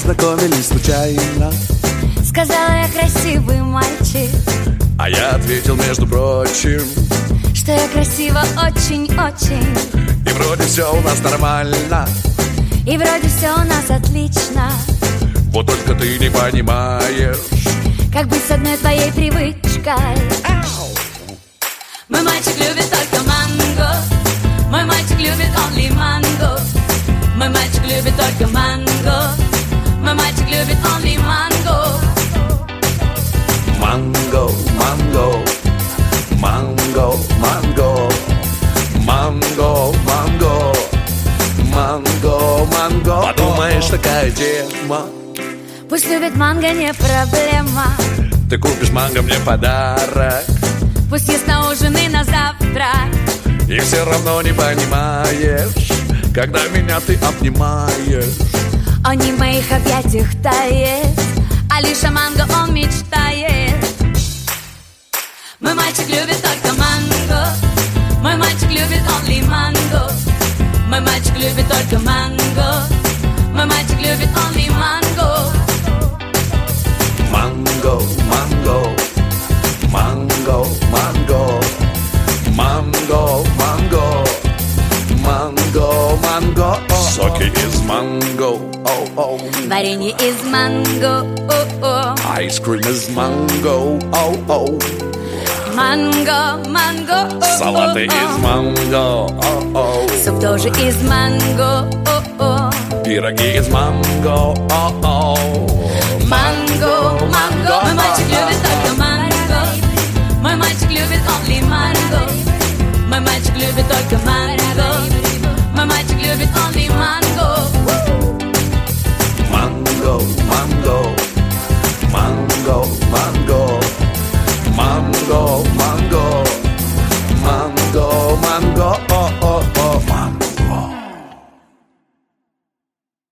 познакомились случайно. Сказала я: красивый мальчик. А я ответил, между прочим, что я красива очень-очень. и вроде все у нас нормально, и вроде все у нас отлично. вот только ты не понимаешь, как быть с одной твоей привычкой. Мой мальчик любит только манго. Мой мальчик любит only манго. Мой мальчик любит только манго. Мой мальчик любит only манго. Манго, манго, манго, манго, манго, манго, манго, манго. Подумаешь, такая тема. Пусть любит манго, не проблема. Ты купишь манго мне подарок. Пусть ест на ужин и на завтрак. И все равно не понимаешь, когда меня ты обнимаешь. Он не в моих объятиях тает, а лишь о манго он мечтает. Мой мальчик любит только манго. Мой мальчик любит only манго. Мой мальчик любит только манго. Мой мальчик любит only манго. Манго, манго, манго, манго, манго, манго, манго, манго. Соки из манго, оу-оу. Варенье из манго, о-о. Айскрим из манго, оу-оу. Манго, манго, о-о. Салаты из манго, оу-оу. Суп тоже из манго, о-о. Пироги из манго, оу-оу. Манго, манго. Мой мальчик любит только манго. Мой мальчик любит only манго. Мой мальчик любит только манго. Мой мальчик любит only манго. Манго, манго,